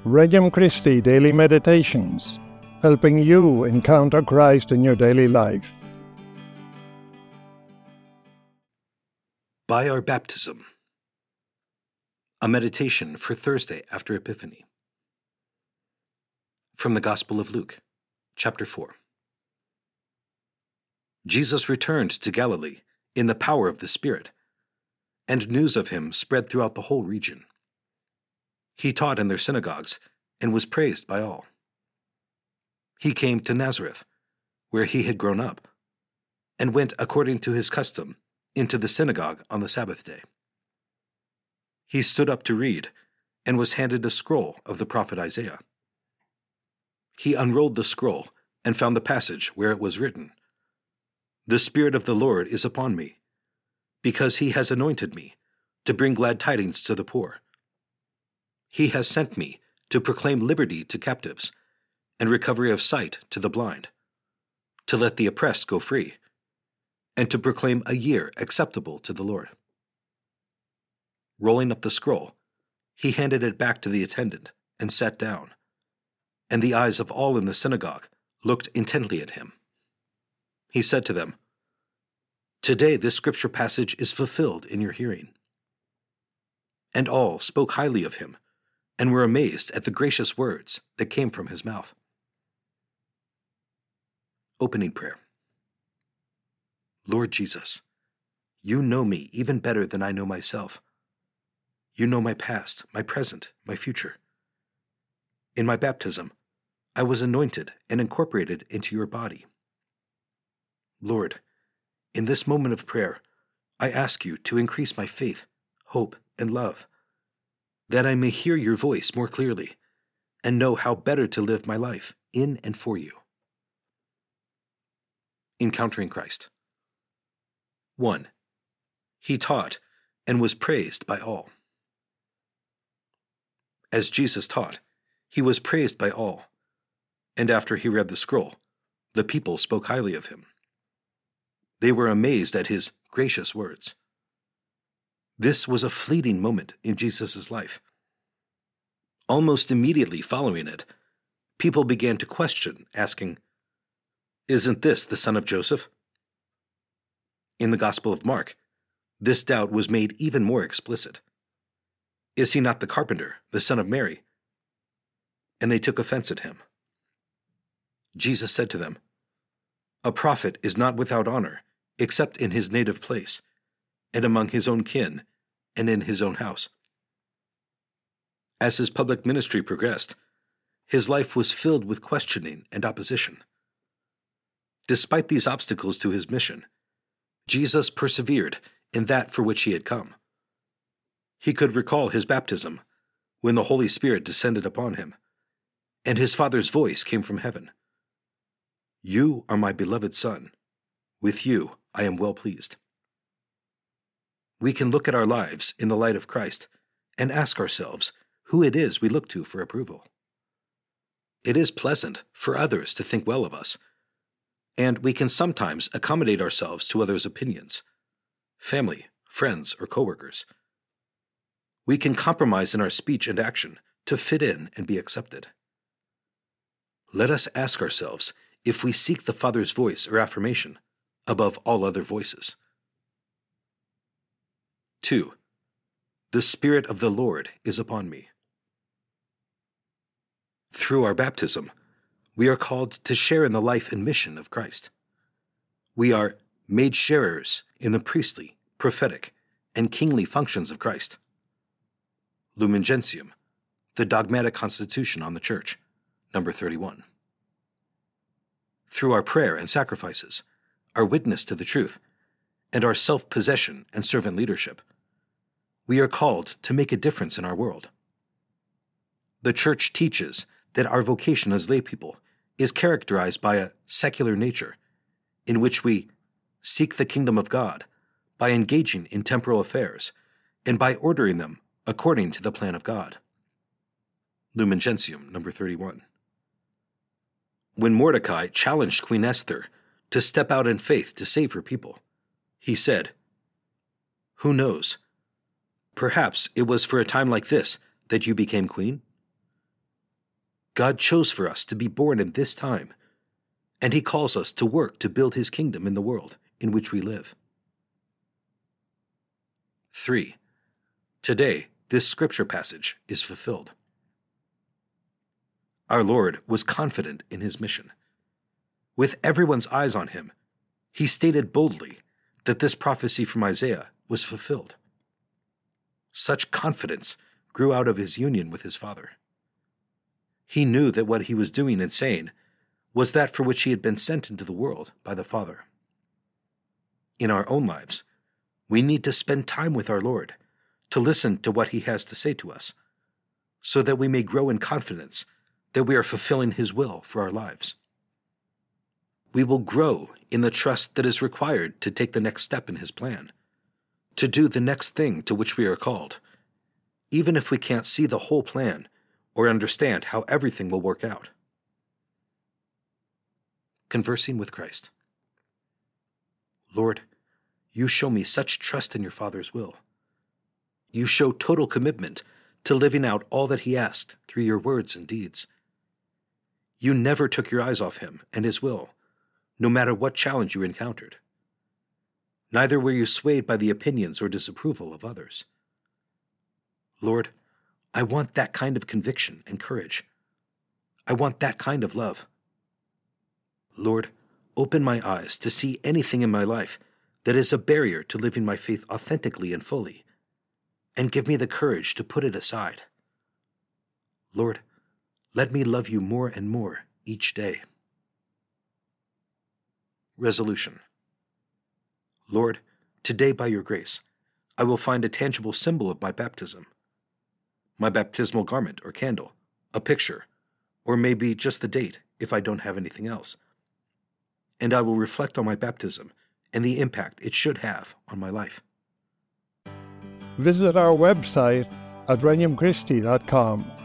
Regnum Christi Daily Meditations, helping you encounter Christ in your daily life. By our baptism. A meditation for Thursday after Epiphany. From the Gospel of Luke, chapter 4. Jesus returned to Galilee in the power of the Spirit, and news of him spread throughout the whole region. He taught in their synagogues and was praised by all. He came to Nazareth, where he had grown up, and went according to his custom into the synagogue on the Sabbath day. He stood up to read, and was handed a scroll of the prophet Isaiah. He unrolled the scroll and found the passage where it was written, "The Spirit of the Lord is upon me, because he has anointed me to bring glad tidings to the poor. He has sent me to proclaim liberty to captives and recovery of sight to the blind, to let the oppressed go free, and to proclaim a year acceptable to the Lord." Rolling up the scroll, he handed it back to the attendant and sat down, and the eyes of all in the synagogue looked intently at him. He said to them, "Today this scripture passage is fulfilled in your hearing." And all spoke highly of him, and were amazed at the gracious words that came from his mouth. Opening prayer. Lord Jesus, you know me even better than I know myself. You know my past, my present, my future. In my baptism, I was anointed and incorporated into your body. Lord, in this moment of prayer, I ask you to increase my faith, hope, and love, that I may hear your voice more clearly and know how better to live my life in and for you. Encountering Christ. 1. He taught and was praised by all. As Jesus taught, he was praised by all, and after he read the scroll, the people spoke highly of him. They were amazed at his gracious words. This was a fleeting moment in Jesus' life. Almost immediately following it, people began to question, asking, "Isn't this the son of Joseph?" In the Gospel of Mark, this doubt was made even more explicit. "Is he not the carpenter, the son of Mary?" And they took offense at him. Jesus said to them, "A prophet is not without honor, except in his native place, and among his own kin, and in his own house." As his public ministry progressed, his life was filled with questioning and opposition. Despite these obstacles to his mission, Jesus persevered in that for which he had come. He could recall his baptism, when the Holy Spirit descended upon him, and his Father's voice came from heaven. "You are my beloved Son. With you I am well pleased." We can look at our lives in the light of Christ and ask ourselves who it is we look to for approval. It is pleasant for others to think well of us, and we can sometimes accommodate ourselves to others' opinions, family, friends, or coworkers. We can compromise in our speech and action to fit in and be accepted. Let us ask ourselves if we seek the Father's voice or affirmation above all other voices. 2. The Spirit of the Lord is upon me. Through our baptism, we are called to share in the life and mission of Christ. We are made sharers in the priestly, prophetic, and kingly functions of Christ. Lumen Gentium, the dogmatic constitution on the Church, number 31. Through our prayer and sacrifices, our witness to the truth, and our self-possession and servant leadership, we are called to make a difference in our world. The Church teaches that our vocation as laypeople is characterized by a secular nature, in which we seek the kingdom of God by engaging in temporal affairs and by ordering them according to the plan of God. Lumen Gentium, number 31. When Mordecai challenged Queen Esther to step out in faith to save her people, he said, "Who knows? Perhaps it was for a time like this that you became queen?" God chose for us to be born in this time, and He calls us to work to build His kingdom in the world in which we live. 3. Today, this scripture passage is fulfilled. Our Lord was confident in His mission. With everyone's eyes on Him, He stated boldly that this prophecy from Isaiah was fulfilled. Such confidence grew out of His union with His Father. He knew that what He was doing and saying was that for which He had been sent into the world by the Father. In our own lives, we need to spend time with our Lord to listen to what He has to say to us, so that we may grow in confidence that we are fulfilling His will for our lives. We will grow in the trust that is required to take the next step in His plan, to do the next thing to which we are called, even if we can't see the whole plan or understand how everything will work out. Conversing with Christ. Lord, You show me such trust in Your Father's will. You show total commitment to living out all that He asked through Your words and deeds. You never took Your eyes off Him and His will, no matter what challenge you encountered. Neither were You swayed by the opinions or disapproval of others. Lord, I want that kind of conviction and courage. I want that kind of love. Lord, open my eyes to see anything in my life that is a barrier to living my faith authentically and fully, and give me the courage to put it aside. Lord, let me love You more and more each day. Resolution. Lord, today by Your grace, I will find a tangible symbol of my baptism. My baptismal garment or candle, a picture, or maybe just the date if I don't have anything else. And I will reflect on my baptism and the impact it should have on my life. Visit our website at regnumchristi.com